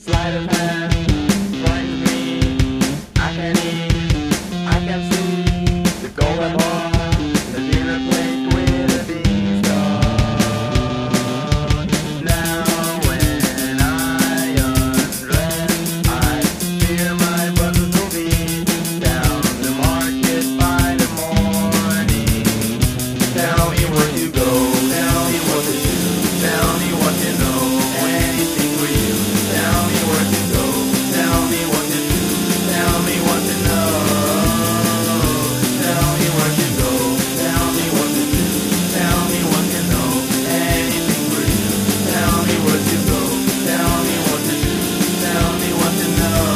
Sleight of hand frightens me. I can eat, I can see the golden horn, the dinner plate with a beanstalk. Now when I undress, I hear my buttons will be down the market by the morning. Tell me where to go, tell me what to do, tell me what to know, anything for you. Tell me where to go, tell me what to do, tell me what to know. Tell me where to go, tell me what to do, tell me what to know, anything for you. Tell me where to go, tell me what to do, tell me what to know.